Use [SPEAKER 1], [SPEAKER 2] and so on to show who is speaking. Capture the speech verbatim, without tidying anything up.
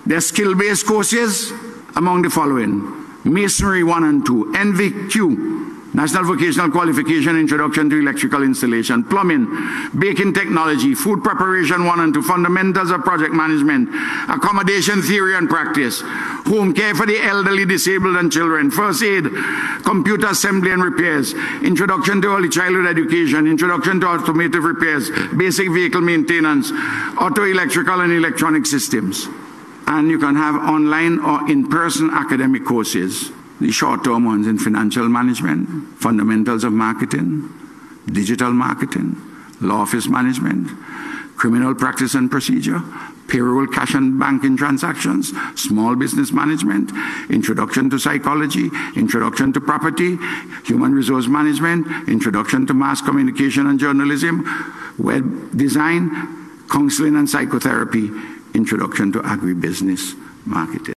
[SPEAKER 1] There are skill-based courses among the following: Masonry one and two, N V Q, National Vocational Qualification, Introduction to Electrical Installation, Plumbing, Baking Technology, Food Preparation one and two, Fundamentals of Project Management, Accommodation Theory and Practice, Home Care for the Elderly, Disabled and Children, First Aid, Computer Assembly and Repairs, Introduction to Early Childhood Education, Introduction to Automotive Repairs, Basic Vehicle Maintenance, Auto Electrical and Electronic Systems. And you can have online or in-person academic courses. The short-term ones in financial management, fundamentals of marketing, digital marketing, law office management, criminal practice and procedure, payroll, cash and banking transactions, small business management, introduction to psychology, introduction to property, human resource management, introduction to mass communication and journalism, web design, counseling and psychotherapy, introduction to agribusiness marketing.